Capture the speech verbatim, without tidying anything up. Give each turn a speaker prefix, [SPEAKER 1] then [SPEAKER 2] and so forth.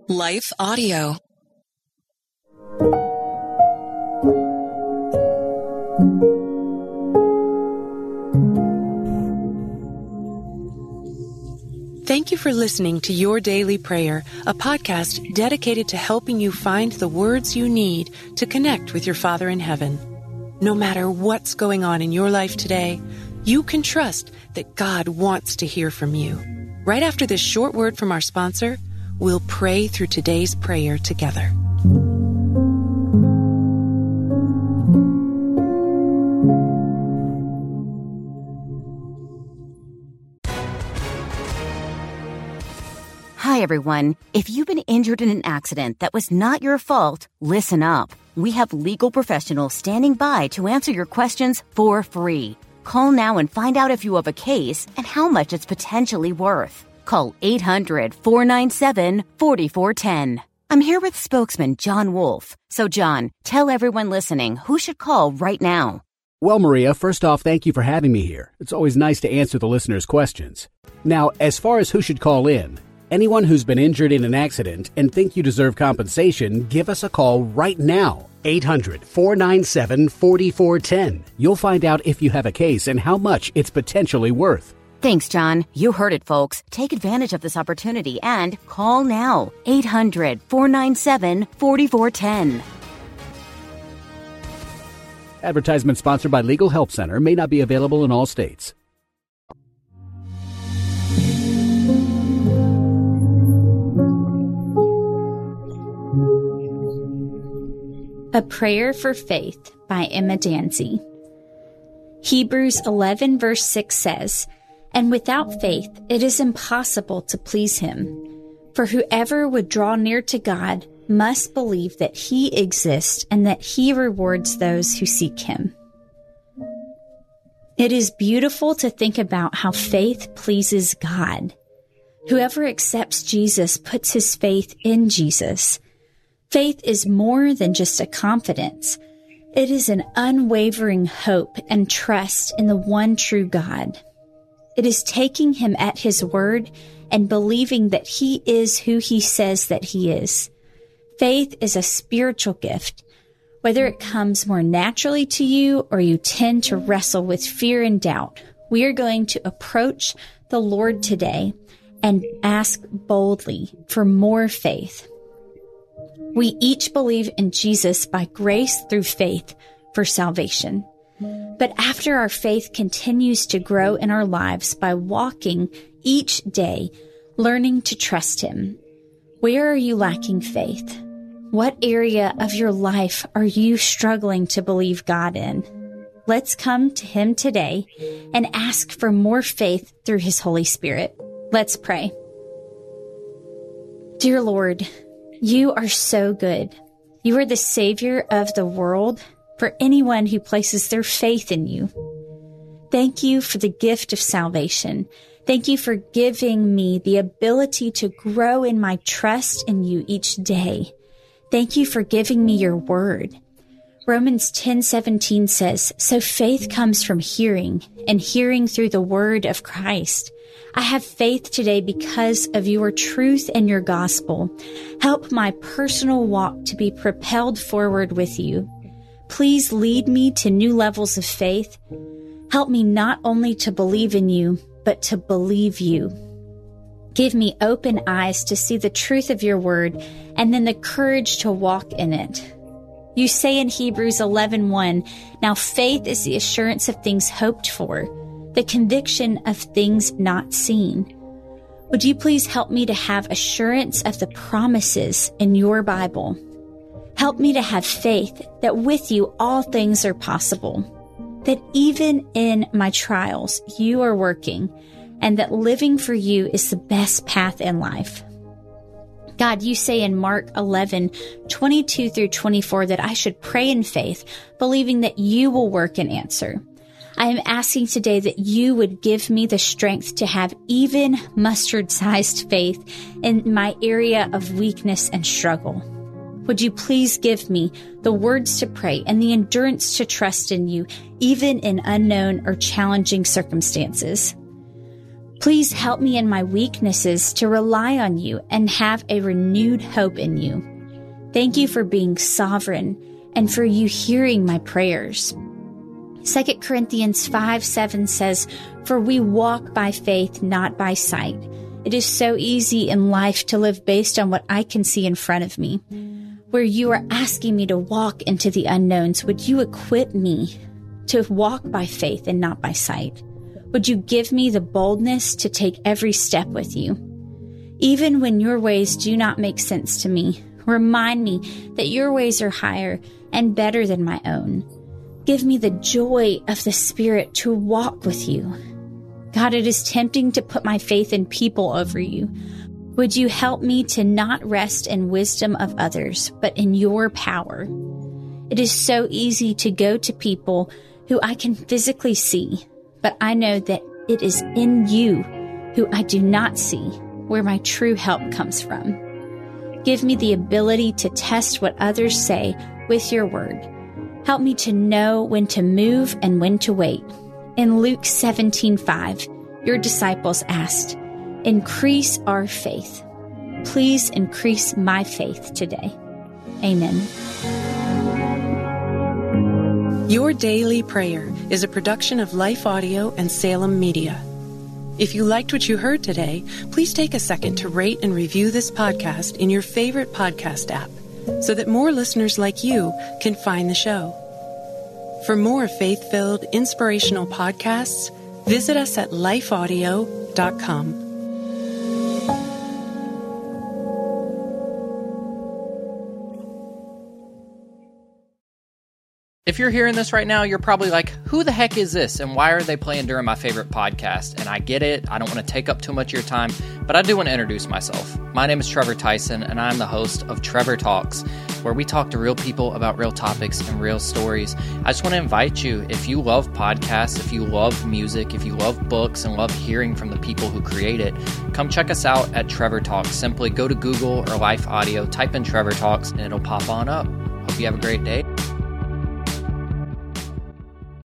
[SPEAKER 1] Life Audio. Thank you for listening to Your Daily Prayer, a podcast dedicated to helping you find the words you need to connect with your Father in heaven. No matter what's going on in your life today, you can trust that God wants to hear from you. Right after this short word from our sponsor, we'll pray through today's prayer together.
[SPEAKER 2] Hi, everyone. If you've been injured in an accident that was not your fault, listen up. We have legal professionals standing by to answer your questions for free. Call now and find out if you have a case and how much it's potentially worth. Call eight hundred, four nine seven, four four one zero. I'm here with spokesman John Wolf. So, John, tell everyone listening who should call right now.
[SPEAKER 3] Well, Maria, first off, thank you for having me here. It's always nice to answer the listeners' questions. Now, as far as who should call in, anyone who's been injured in an accident and think you deserve compensation, give us a call right now. eight hundred, four nine seven, four four one zero. You'll find out if you have a case and how much it's potentially worth.
[SPEAKER 2] Thanks, John. You heard it, folks. Take advantage of this opportunity and call now. eight hundred, four nine seven, four four one zero.
[SPEAKER 3] Advertisement sponsored by Legal Help Center. May not be available in all states.
[SPEAKER 4] A Prayer for Faith by Emma Danzey. Hebrews eleven verse six says, "And without faith it is impossible to please him. For whoever would draw near to God must believe that he exists and that he rewards those who seek him." It is beautiful to think about how faith pleases God. Whoever accepts Jesus puts his faith in Jesus. Faith is more than just a confidence. It is an unwavering hope and trust in the one true God. It is taking him at his word and believing that he is who he says that he is. Faith is a spiritual gift. Whether it comes more naturally to you or you tend to wrestle with fear and doubt, we are going to approach the Lord today and ask boldly for more faith. We each believe in Jesus by grace through faith for salvation. But after our faith continues to grow in our lives by walking each day, learning to trust him, where are you lacking faith? What area of your life are you struggling to believe God in? Let's come to him today and ask for more faith through his Holy Spirit. Let's pray. Dear Lord, you are so good. You are the Savior of the world for anyone who places their faith in you. Thank you for the gift of salvation. Thank you for giving me the ability to grow in my trust in you each day. Thank you for giving me your word. Romans ten seventeen says, "So faith comes from hearing, and hearing through the word of Christ." I have faith today because of your truth and your gospel. Help my personal walk to be propelled forward with you. Please lead me to new levels of faith. Help me not only to believe in you, but to believe you. Give me open eyes to see the truth of your word and then the courage to walk in it. You say in Hebrews eleven one, "Now faith is the assurance of things hoped for, the conviction of things not seen." Would you please help me to have assurance of the promises in your Bible? Help me to have faith that with you all things are possible, that even in my trials you are working, and that living for you is the best path in life. God, you say in Mark eleven, twenty-two through twenty-four that I should pray in faith, believing that you will work and answer. I am asking today that you would give me the strength to have even mustard-sized faith in my area of weakness and struggle. Would you please give me the words to pray and the endurance to trust in you, even in unknown or challenging circumstances? Please help me in my weaknesses to rely on you and have a renewed hope in you. Thank you for being sovereign and for you hearing my prayers. Second Corinthians five seven says, "For we walk by faith, not by sight." It is so easy in life to live based on what I can see in front of me. Where you are asking me to walk into the unknowns, would you equip me to walk by faith and not by sight? Would you give me the boldness to take every step with you? Even when your ways do not make sense to me, remind me that your ways are higher and better than my own. Give me the joy of the Spirit to walk with you. God, it is tempting to put my faith in people over you. Would you help me to not rest in wisdom of others, but in your power? It is so easy to go to people who I can physically see, but I know that it is in you, who I do not see, where my true help comes from. Give me the ability to test what others say with your word. Help me to know when to move and when to wait. In Luke seventeen five, your disciples asked, "Increase our faith." Please increase my faith today. Amen.
[SPEAKER 1] Your Daily Prayer is a production of Life Audio and Salem Media. If you liked what you heard today, please take a second to rate and review this podcast in your favorite podcast app so that more listeners like you can find the show. For more faith-filled, inspirational podcasts, visit us at life audio dot com.
[SPEAKER 5] If you're hearing this right now, you're probably like, who the heck is this? And why are they playing during my favorite podcast? And I get it. I don't want to take up too much of your time, but I do want to introduce myself. My name is Trevor Tyson, and I'm the host of Trevor Talks, where we talk to real people about real topics and real stories. I just want to invite you, if you love podcasts, if you love music, if you love books and love hearing from the people who create it, come check us out at Trevor Talks. Simply go to Google or Life Audio, type in Trevor Talks, and it'll pop on up. Hope you have a great day.